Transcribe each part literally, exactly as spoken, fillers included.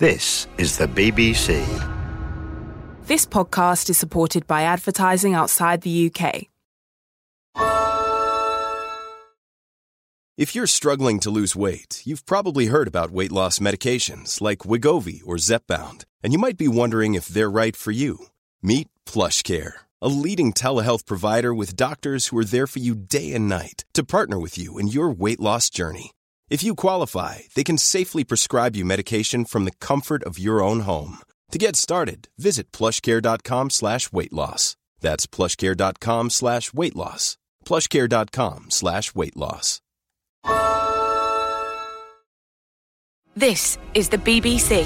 This is the B B C. This podcast is supported by advertising outside the U K. If you're struggling to lose weight, you've probably heard about weight loss medications like Wegovy or Zepbound, and you might be wondering if they're right for you. Meet PlushCare, a leading telehealth provider with doctors who are there for you day and night to partner with you in your weight loss journey. If you qualify, they can safely prescribe you medication from the comfort of your own home. To get started, visit plushcare.com slash weight loss. That's plushcare.com slash weight loss. plushcare.com slash weight loss. This is the B B C.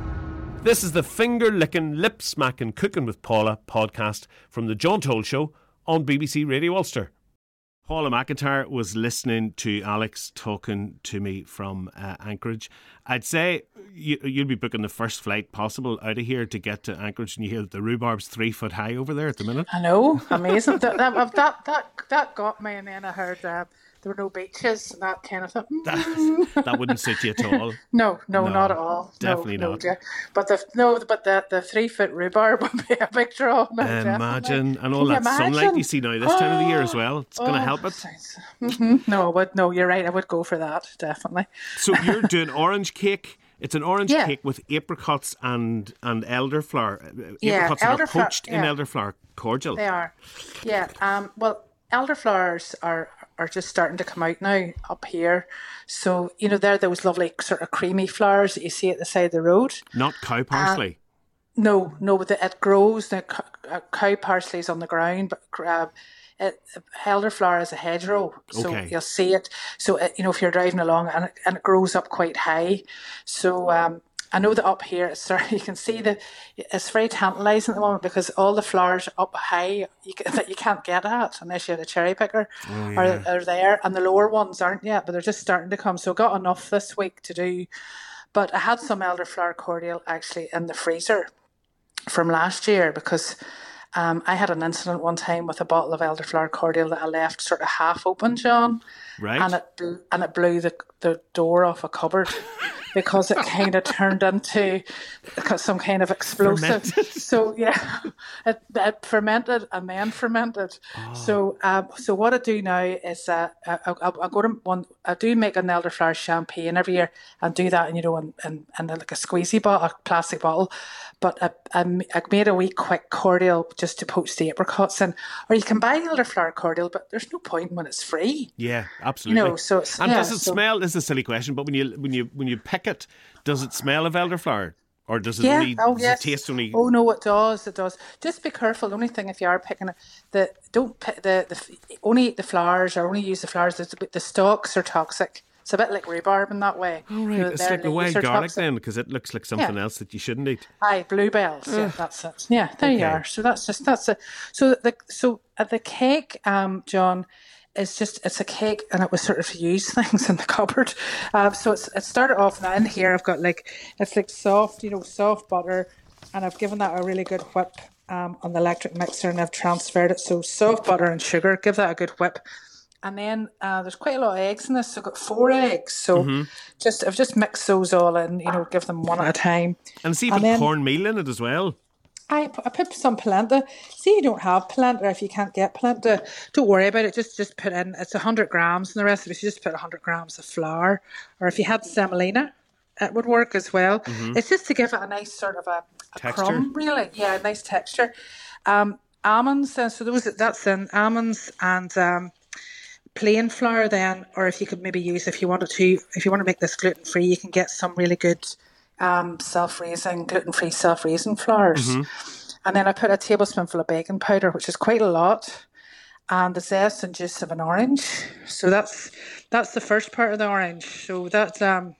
This is the finger-licking, lip-smacking Cooking with Paula podcast from the John Toll Show on B B C Radio Ulster. Paula McIntyre was listening to Alex talking to me from uh, Anchorage. I'd say you, you'll be booking the first flight possible out of here to get to Anchorage, and you hear that the rhubarb's three foot high over there at the minute. I know, amazing. that, that that that that got me, and then I heard uh, there were no beaches and that kind of thing. That, that wouldn't suit you at all. No, no, No, not at all. definitely no, not. No, but the no, but the the three foot rhubarb would be a big draw. No, Imagine, definitely. and all Can you that sunlight imagine? you see now this time of the year as well. It's going to Oh, help it. Mm-hmm. No, I would. No, you're right. I would go for that, definitely. So you're doing orange cake. It's an orange Yeah. cake with apricots and, and elderflower. Yeah, Apricots that are elderflower, poached in yeah. elderflower cordial. They are. Yeah. Um. Well, elderflowers are are just starting to come out now up here. So you know, they're those lovely sort of creamy flowers that you see at the side of the road. Not cow parsley. No, no, but the, it grows. The c- uh, cow parsley's on the ground, but uh, it, elderflower is a hedgerow, so Okay. you'll see it. So it, you know, if you're driving along, and it, and it grows up quite high. So um, I know that up here, it's sort of, you can see the. It's very tantalising at the moment because all the flowers up high you can, that you can't get at unless you had a cherry picker Oh, are, yeah. are there, and the lower ones aren't yet, but they're just starting to come. So I got enough this week to do. But I had some elderflower cordial actually in the freezer from last year because um, I had an incident one time with a bottle of elderflower cordial that I left sort of half open, John, Right. and it bl- and it blew the the door off a cupboard because it kind of turned into some kind of explosive. Fermented. So yeah, it, it fermented and then fermented. So um, so what I do now is uh, I, I, I go to one. I do make an elderflower champagne every year and do that, and you know, in, in, in like a squeezy bottle, a plastic bottle. But I, I, I made a wee quick cordial just to poach the apricots in. Or you can buy elderflower cordial, but there's no point when it's free. Yeah, absolutely. You know, so it's, and yeah, does it so- smell? This is a silly question, but when you when you when you pick it, does it smell of elderflower, or does it Yeah. only Oh, does yes. it taste only? Oh no, it does. It does. Just be careful. The only thing, if you are picking it, the don't pick the the only eat the flowers or only use the flowers. The, the stalks are toxic. It's a bit like rhubarb in that way. Oh, right. You know, It's their like the leaves wild are garlic toxic. then, because it looks like something Yeah. else that you shouldn't eat. Aye, bluebells. Yeah, that's it. Yeah, there Okay. you are. So that's just that's it. So the so uh, the cake, um, John, is just it's a cake, and it was sort of used things in the cupboard. Um, so it's it started off now in here. I've got like it's like soft, you know, soft butter, and I've given that a really good whip um on the electric mixer, and I've transferred it. So soft butter and sugar, give that a good whip. And then uh, there's quite a lot of eggs in this. So I've got four eggs. So just I've just mixed those all in, you know, give them one at a time. And see, And even then- cornmeal in it as well. I put, I put some polenta. See, you don't have polenta. If you can't get polenta, don't worry about it. Just just put in, it's one hundred grams, and the rest of it, you just put one hundred grams of flour. Or if you had semolina, it would work as well. It's just to give it a nice sort of a, a Texture. crumb, really. Yeah, a nice texture. Um, almonds, uh, so those that's in almonds and um, plain flour then, or if you could maybe use, if you wanted to, if you want to make this gluten free, you can get some really good um, self-raising, gluten-free self-raising flours. And then I put a tablespoonful of baking powder, which is quite a lot, and the zest and juice of an orange. So that's that's the first part of the orange. So that's um,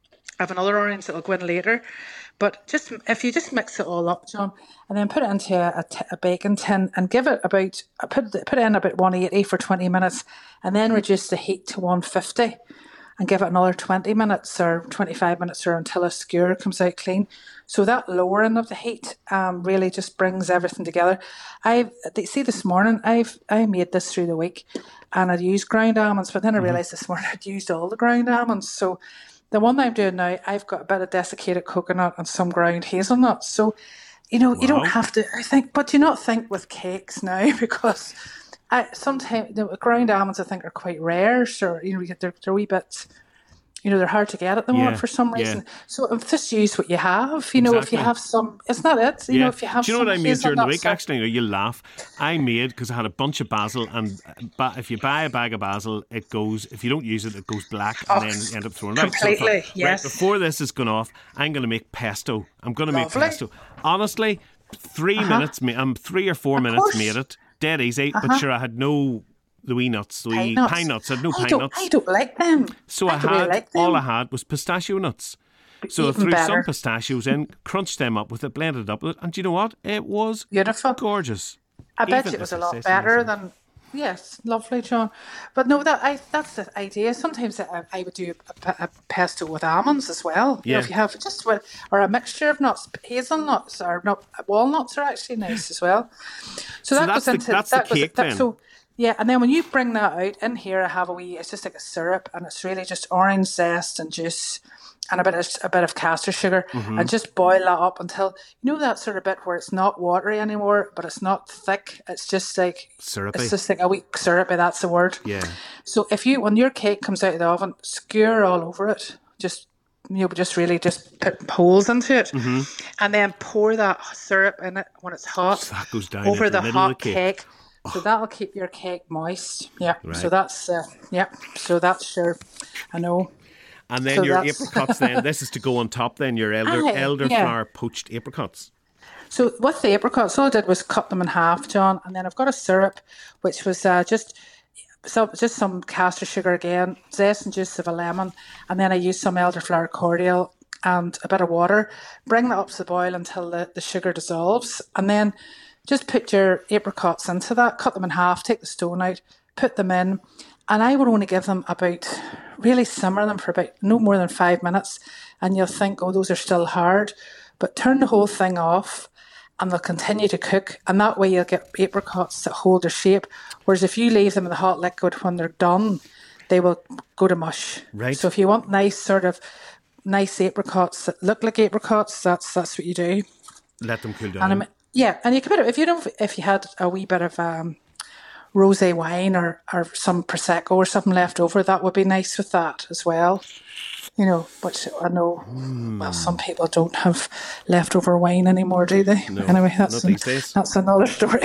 I have another orange that'll go in later. But just if you just mix it all up, John, and then put it into a, a, t- a baking tin and give it about, I put it, put it in about one eighty for twenty minutes, and then reduce the heat to one fifty and give it another twenty minutes or twenty-five minutes or until a skewer comes out clean. So that lowering of the heat um, really just brings everything together. I've see this morning I've I made this through the week, and I'd used ground almonds, but then I realised this morning I'd used all the ground almonds. So the one I'm doing now, I've got a bit of desiccated coconut and some ground hazelnuts. So, you know, wow. you don't have to, I think, but do you not think with cakes now, because I sometimes, the ground almonds I think are quite rare, so, you know, they're, they're a wee bit, you know, they're hard to get at the moment yeah, for some reason. Yeah. So just use what you have. You know, exactly. if you have some, it's not it. You yeah. know, if you have. Do you know some what I made during the week? So, actually, you laugh. I made because I had a bunch of basil, and ba- if you buy a bag of basil, it goes. If you don't use it, it goes black, oh, and then you end up throwing it out. Completely. So thought, yes. Right, before this is gone off, I'm going to make pesto. I'm going to make Lovely. pesto. Honestly, three uh-huh. minutes. Um, three or four of minutes course. made it. Dead easy. Uh-huh. But sure, I had no. The wee nuts, the wee pine nuts. pine nuts. I had no I pine don't, nuts. I don't like them. So I, I had, really like them. all I had was pistachio nuts. So I Even threw better. some pistachios in, crunched them up with it, blended up with it, and do you know what? It was beautiful, gorgeous. I bet Even you it was a if lot it's better myself. than. Yes, lovely, John. But no, that I that's the idea. Sometimes I, I would do a, a pesto with almonds as well. You Yeah. know, if you have just with, or a mixture of nuts, hazelnuts or not, walnuts are actually nice as well. So, So that that's goes the- into that's the that goes- cake that- then. So yeah, and then when you bring that out in here, I have a wee. It's just like a syrup, and it's really just orange zest and juice. And a bit of a bit of castor sugar, Mm-hmm. and just boil that up until you know that sort of bit where it's not watery anymore, but it's not thick. It's just like Syrupy. It's just like a wee syrupy. That's the word. Yeah. So if you when your cake comes out of the oven, skewer all over it. Just you know, just really just put holes into it, Mm-hmm. and then pour that syrup in it when it's hot So that goes down over into the the middle hot of the cake. cake. So that'll keep your cake moist. Yeah. Right. So that's uh, yeah. So that's sure. I know. And then So your that's- apricots then, this is to go on top then, your elder, Aye, elderflower yeah. poached apricots. So with the apricots, all I did was cut them in half, John, and then I've got a syrup, which was uh, just so just some castor sugar again, zest and juice of a lemon, and then I used some elderflower cordial and a bit of water. Bring that up to the boil until the, the sugar dissolves, and then just put your apricots into that, cut them in half, take the stone out, put them in, and I would only give them about, really simmer them for about no more than five minutes, and you'll think, oh, those are still hard, but turn the whole thing off, and they'll continue to cook, and that way you'll get apricots that hold their shape, whereas if you leave them in the hot liquid when they're done, they will go to mush. Right. So if you want nice sort of, nice apricots that look like apricots, that's that's what you do. Let them cool And down. I'm, yeah, and you could put it, if you don't, if you had a wee bit of um, rosé wine or, or some prosecco or something left over, that would be nice with that as well. You know, which I know, Mm. well, some people don't have leftover wine anymore, do they? No, anyway, that's not an- these days. that's another story.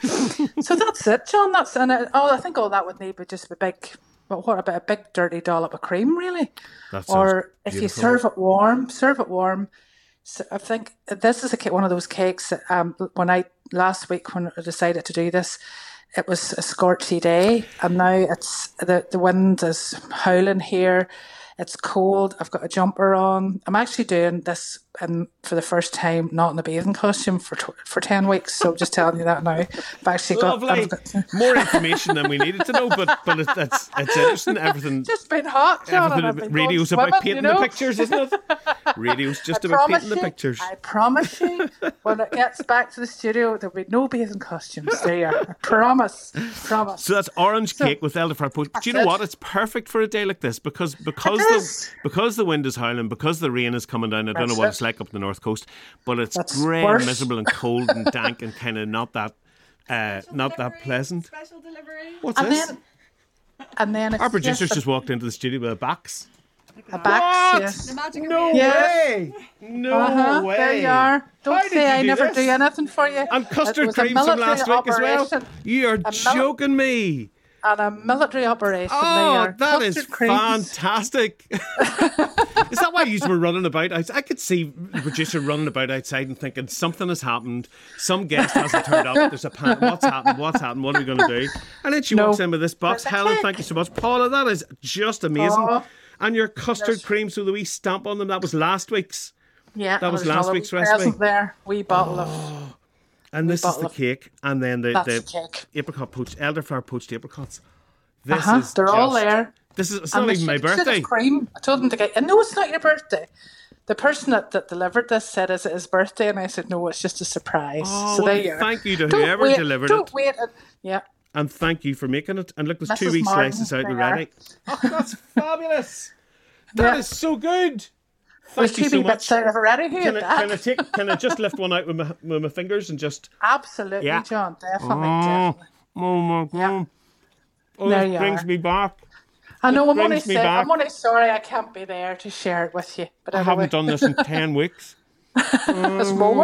So that's it, John. That's and it, oh, I think all that would need would just be big. Well, what about a big dirty dollop of cream, really? That sounds Or if you beautiful. serve it warm, serve it warm. So I think this is a, ca- one of those cakes that um, when I last week when I decided to do this, it was a scorchy day, and now it's the the wind is howling here. It's cold. I've got a jumper on. I'm actually doing this in, for the first time, not in a bathing costume for tw- for ten weeks. So I'm just telling you that now. I've actually got, Lovely. I've got More information than we needed to know, but but it, it's it's interesting. Everything. just been hot, John. and I've Everything been radio's going about swimming, painting you know? the pictures, isn't it? Radio's just I about promise painting the you, pictures. I promise you, when it gets back to the studio, there'll be no bathing costumes there. I promise. Promise. So that's orange So- cake with elderflower poached. Do you know it. what? It's perfect for a day like this because because It the is. because the wind is howling, because the rain is coming down. I don't know That's what it. it's like up in the north coast, but it's That's grey, worse. and miserable, and cold, and dank, and kind of not that uh, not that pleasant. Special delivery. What's and this? then, and then it's Our producers just just walked into the studio with a box. a, a back. What? Yes. The magic of No being Yes. way! No Uh-huh, way! there you are. Don't How did say you I do never this? do anything for you. And It custard was a cream from military last week as well. operation. You are mil- joking me. And a military operation Oh, there. that is Custard creams. fantastic. Is that why you were running about outside? I could see the producer running about outside and thinking something has happened. Some guest hasn't turned up. There's a pan. What's happened? What's happened? What are we going to do? And then she No. walks in with this box. There's a Helen, cake. thank you so much. Paula, that is just amazing. Oh. And your custard There's- creams with the wee stamp on them, that was last week's. Yeah, That was there's last another week's wee recipe. present there. Wee bottle of And this is bottle the of- cake. And then the, that's the the cake. apricot poached, elderflower poached apricots. This Uh-huh, is they're all just- there. This is it's And not the even my sugar- sugar birthday. Cream. I told them to get. And no, it's not your birthday. The person that, that delivered this said, "Is it his birthday?" And I said, "No, it's just a surprise." Oh, so well, there you are. thank you to Don't whoever wait, delivered don't it. wait. and- Yeah. And thank you for making it. And look, there's two Missus wee Martin, slices out there you already. Oh, that's fabulous. That Yeah. is so good. There's Thank you two so wee much. bits out of already. Who Can had I, can I that? take? Can I just lift one out with my with my fingers and just? Absolutely, Yeah. John. Definitely, Oh, definitely. oh my God! Yeah. Oh, There this you brings are. me back. I know. It I'm only brings me say, back. I'm only sorry I can't be there to share it with you. But I anyway, haven't done this in ten weeks. there's more.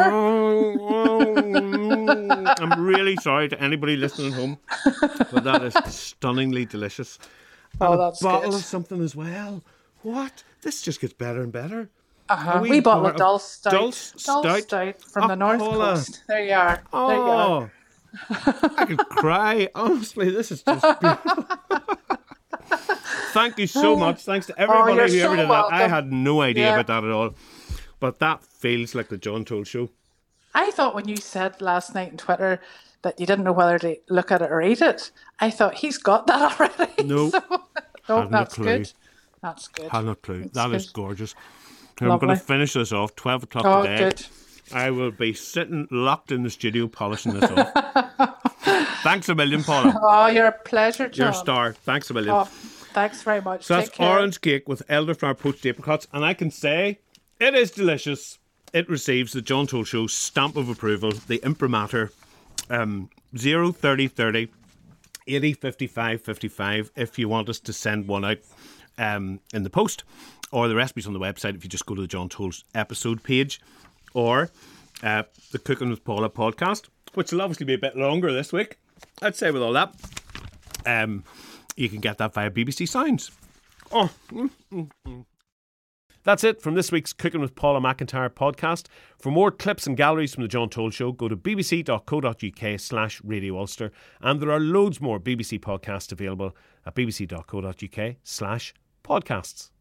I'm really sorry to anybody listening at home, but that is stunningly delicious. Oh, And that's a bottle good. of something as well. What? This just gets better and better. Uh-huh. A We bottle bar of Dull Stout. Dull Dull Stout, Stout from Oh, the North Paula. Coast. There you are. There you are. Oh, I could cry. Honestly, this is just beautiful. Thank you so much. Thanks to everybody Oh, you're who so ever did that. I welcome. had no idea Yeah. about that at all. But that feels like the John Toll Show. I thought when you said last night on Twitter that you didn't know whether to look at it or eat it, I thought he's got that already. No. So, no, Hadn't a that's clue. good. That's good. Had no clue. That's That is good. gorgeous. I'm Lovely. going to finish this off. twelve o'clock Oh, today. good. I will be sitting locked in the studio polishing this off. Thanks a million, Paula. Oh, you're a pleasure, John. You're a star. Thanks a million. Oh, thanks very much. So Take that's care. orange cake with elderflower poached apricots, and I can say it is delicious. It receives the John Toll Show stamp of approval, the imprimatur, um, zero thirty thirty eighty fifty-five fifty-five. If you want us to send one out um, in the post, or the recipe's on the website if you just go to the John Toll's episode page, or uh, the Cooking with Paula podcast, which will obviously be a bit longer this week. I'd say with all that, um, you can get that via B B C Sounds. Oh, mm, mm, mm. That's it from this week's Cooking with Paula McIntyre podcast. For more clips and galleries from the John Toll Show, go to bbc.co.uk slash Radio Ulster. And there are loads more B B C podcasts available at bbc.co.uk slash podcasts.